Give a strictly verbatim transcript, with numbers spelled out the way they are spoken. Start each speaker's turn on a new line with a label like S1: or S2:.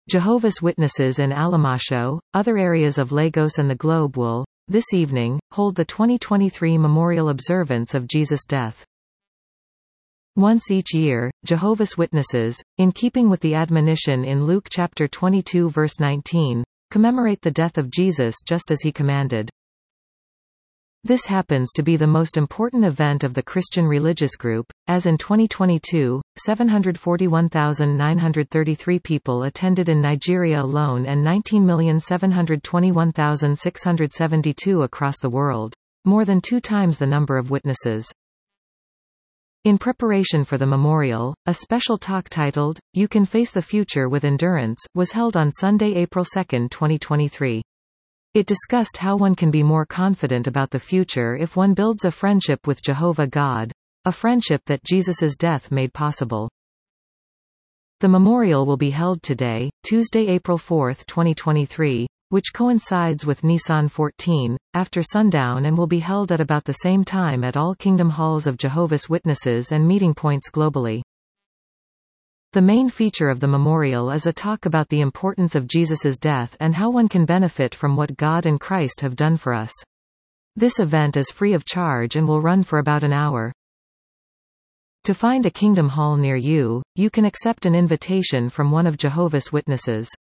S1: Jehovah's Witnesses in Alimasho, other areas of Lagos and the globe will, this evening, hold the twenty twenty-three memorial observance of Jesus' death. Once each year, Jehovah's Witnesses, in keeping with the admonition in Luke chapter twenty-two verse nineteen, commemorate the death of Jesus just as he commanded. This happens to be the most important event of the Christian religious group, as in twenty twenty-two, seven hundred forty-one thousand nine hundred thirty-three people attended in Nigeria alone and nineteen million seven hundred twenty-one thousand six hundred seventy-two across the world, more than two times the number of witnesses. In preparation for the memorial, a special talk titled, "You Can Face the Future with Endurance," was held on Sunday, April second, twenty twenty-three. It discussed how one can be more confident about the future if one builds a friendship with Jehovah God, a friendship that Jesus' death made possible. The memorial will be held today, Tuesday, April fourth, twenty twenty-three, which coincides with Nisan fourteen, after sundown, and will be held at about the same time at all Kingdom Halls of Jehovah's Witnesses and meeting points globally. The main feature of the memorial is a talk about the importance of Jesus' death and how one can benefit from what God and Christ have done for us. This event is free of charge and will run for about an hour. To find a Kingdom Hall near you, you can accept an invitation from one of Jehovah's Witnesses.